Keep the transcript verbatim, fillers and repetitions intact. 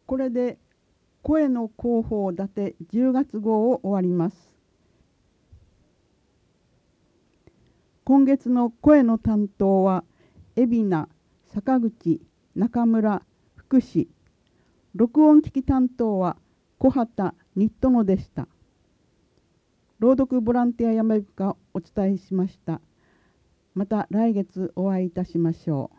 これで声の広報立てじゅうがつ号を終わります。今月の声の担当は海老名、坂口、中村、福士。録音機器担当は小畑、新殿でした。朗読ボランティアやまびこがお伝えしました。また来月お会いいたしましょう。